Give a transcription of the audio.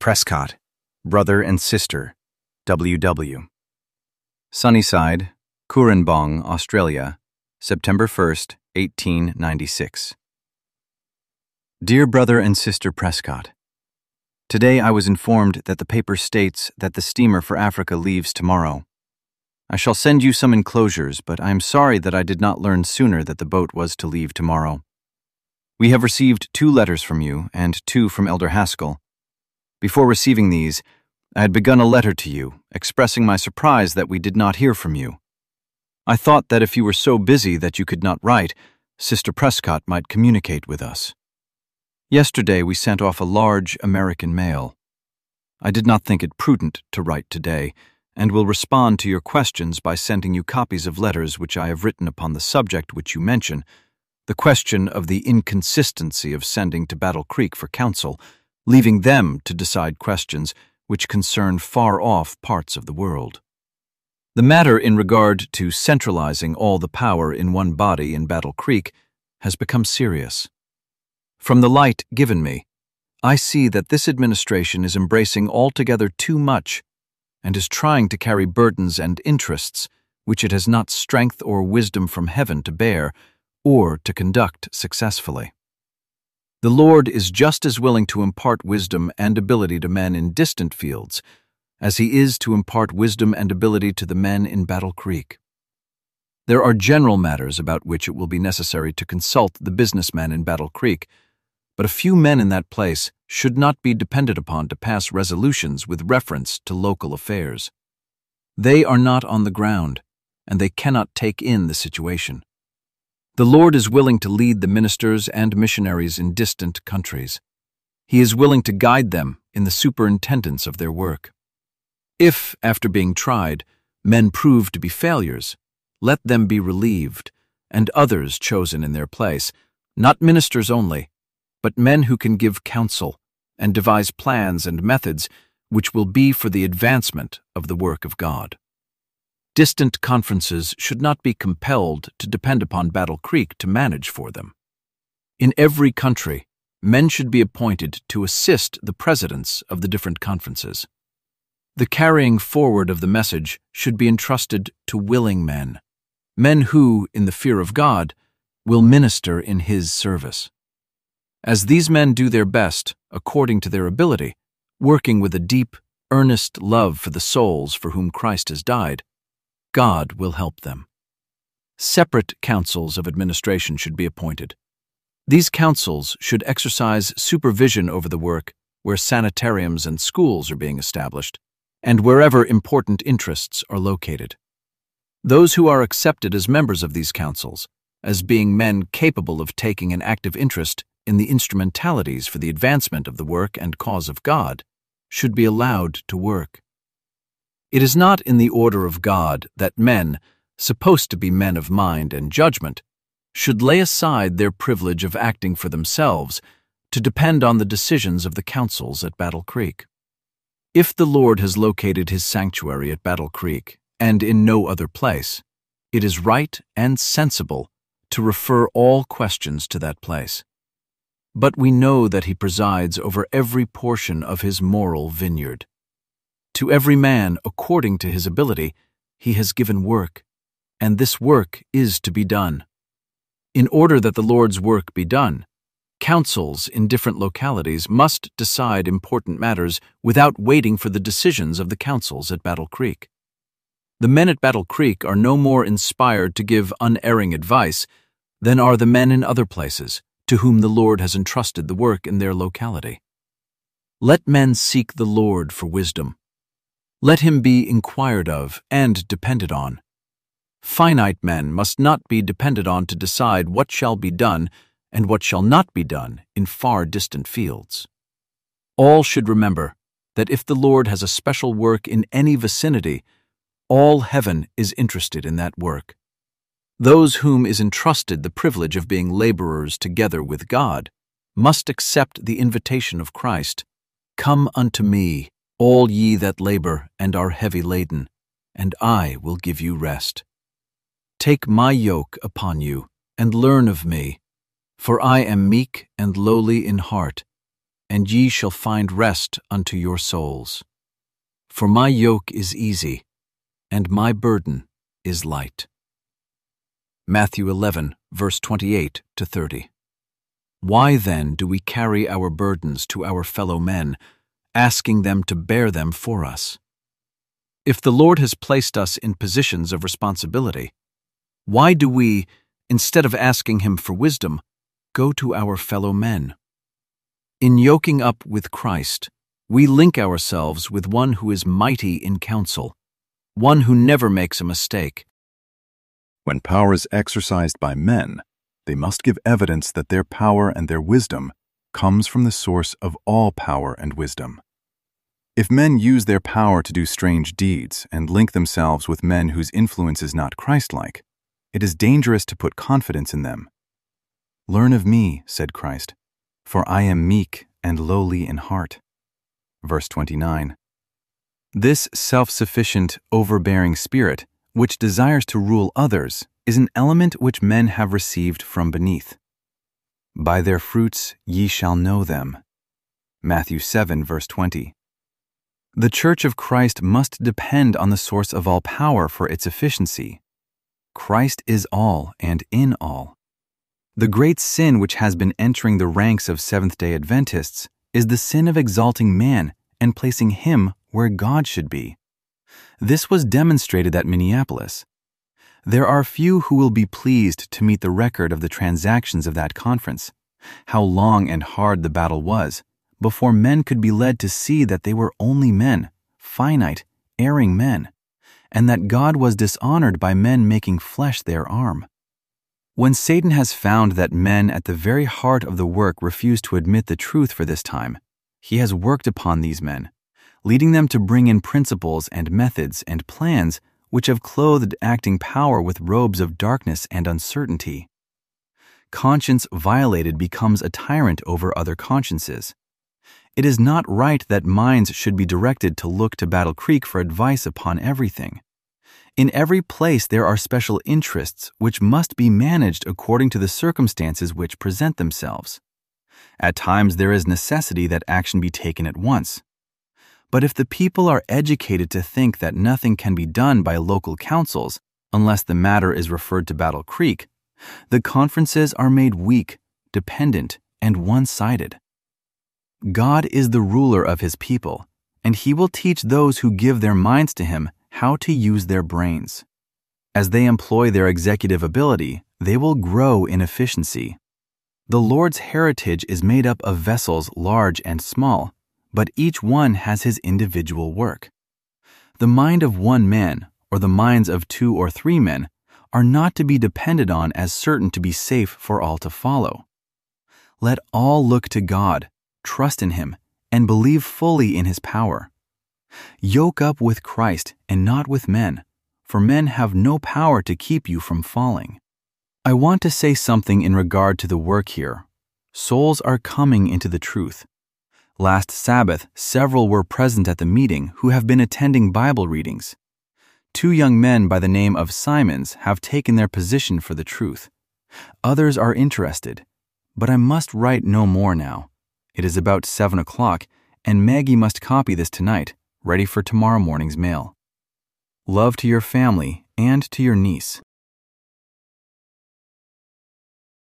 Prescott, brother and sister, W.W. Sunnyside, Cooranbong, Australia, September 1st, 1896. Dear Brother and Sister Prescott, today I was informed that the paper states that the steamer for Africa leaves tomorrow. I shall send you some enclosures, but I am sorry that I did not learn sooner that the boat was to leave tomorrow. We have received 2 letters from you and 2 from Elder Haskell. Before receiving these, I had begun a letter to you, expressing my surprise that we did not hear from you. I thought that if you were so busy that you could not write, Sister Prescott might communicate with us. Yesterday we sent off a large American mail. I did not think it prudent to write today, and will respond to your questions by sending you copies of letters which I have written upon the subject which you mention, the question of the inconsistency of sending to Battle Creek for counsel, leaving them to decide questions which concern far-off parts of the world. The matter in regard to centralizing all the power in one body in Battle Creek has become serious. From the light given me, I see that this administration is embracing altogether too much and is trying to carry burdens and interests which it has not strength or wisdom from heaven to bear or to conduct successfully. The Lord is just as willing to impart wisdom and ability to men in distant fields as he is to impart wisdom and ability to the men in Battle Creek. There are general matters about which it will be necessary to consult the businessmen in Battle Creek, but a few men in that place should not be depended upon to pass resolutions with reference to local affairs. They are not on the ground, and they cannot take in the situation. The Lord is willing to lead the ministers and missionaries in distant countries. He is willing to guide them in the superintendence of their work. If, after being tried, men prove to be failures, let them be relieved, and others chosen in their place, not ministers only, but men who can give counsel and devise plans and methods which will be for the advancement of the work of God. Distant conferences should not be compelled to depend upon Battle Creek to manage for them. In every country, men should be appointed to assist the presidents of the different conferences. The carrying forward of the message should be entrusted to willing men, men who, in the fear of God, will minister in His service. As these men do their best, according to their ability, working with a deep, earnest love for the souls for whom Christ has died, God will help them. Separate councils of administration should be appointed. These councils should exercise supervision over the work where sanitariums and schools are being established, and wherever important interests are located. Those who are accepted as members of these councils, as being men capable of taking an active interest in the instrumentalities for the advancement of the work and cause of God, should be allowed to work. It is not in the order of God that men, supposed to be men of mind and judgment, should lay aside their privilege of acting for themselves to depend on the decisions of the councils at Battle Creek. If the Lord has located His sanctuary at Battle Creek and in no other place, it is right and sensible to refer all questions to that place. But we know that He presides over every portion of His moral vineyard. To every man, according to his ability, He has given work, and this work is to be done. In order that the Lord's work be done, councils in different localities must decide important matters without waiting for the decisions of the councils at Battle Creek. The men at Battle Creek are no more inspired to give unerring advice than are the men in other places to whom the Lord has entrusted the work in their locality. Let men seek the Lord for wisdom. Let Him be inquired of and depended on. Finite men must not be depended on to decide what shall be done and what shall not be done in far distant fields. All should remember that if the Lord has a special work in any vicinity, all heaven is interested in that work. Those whom is entrusted the privilege of being laborers together with God must accept the invitation of Christ, "Come unto me, all ye that labor and are heavy laden, and I will give you rest. Take my yoke upon you, and learn of me, for I am meek and lowly in heart, and ye shall find rest unto your souls. For my yoke is easy, and my burden is light. Matthew 11, verse 28 to 30. Why then do we carry our burdens to our fellow men, asking them to bear them for us? If the Lord has placed us in positions of responsibility, why do we, instead of asking Him for wisdom, go to our fellow men? In yoking up with Christ, we link ourselves with one who is mighty in counsel, one who never makes a mistake. When power is exercised by men, they must give evidence that their power and their wisdom comes from the source of all power and wisdom. If men use their power to do strange deeds and link themselves with men whose influence is not Christ-like, it is dangerous to put confidence in them. "Learn of me," said Christ, "for I am meek and lowly in heart." Verse 29. This self-sufficient, overbearing spirit, which desires to rule others, is an element which men have received from beneath. "By their fruits ye shall know them." Matthew 7, verse 20. The Church of Christ must depend on the source of all power for its efficiency. Christ is all and in all. The great sin which has been entering the ranks of Seventh-day Adventists is the sin of exalting man and placing him where God should be. This was demonstrated at Minneapolis. There are few who will be pleased to meet the record of the transactions of that conference, how long and hard the battle was, before men could be led to see that they were only men, finite, erring men, and that God was dishonored by men making flesh their arm. When Satan has found that men at the very heart of the work refuse to admit the truth for this time, he has worked upon these men, leading them to bring in principles and methods and plans which have clothed acting power with robes of darkness and uncertainty. Conscience violated becomes a tyrant over other consciences. It is not right that minds should be directed to look to Battle Creek for advice upon everything. In every place there are special interests which must be managed according to the circumstances which present themselves. At times there is necessity that action be taken at once. But if the people are educated to think that nothing can be done by local councils unless the matter is referred to Battle Creek, the conferences are made weak, dependent, and one-sided. God is the ruler of His people, and He will teach those who give their minds to Him how to use their brains. As they employ their executive ability, they will grow in efficiency. The Lord's heritage is made up of vessels large and small, but each one has his individual work. The mind of one man, or the minds of 2 or 3 men, are not to be depended on as certain to be safe for all to follow. Let all look to God, trust in Him, and believe fully in His power. Yoke up with Christ and not with men, for men have no power to keep you from falling. I want to say something in regard to the work here. Souls are coming into the truth. Last Sabbath, several were present at the meeting who have been attending Bible readings. 2 young men by the name of Simons have taken their position for the truth. Others are interested, but I must write no more now. It is about 7 o'clock, and Maggie must copy this tonight, ready for tomorrow morning's mail. Love to your family and to your niece.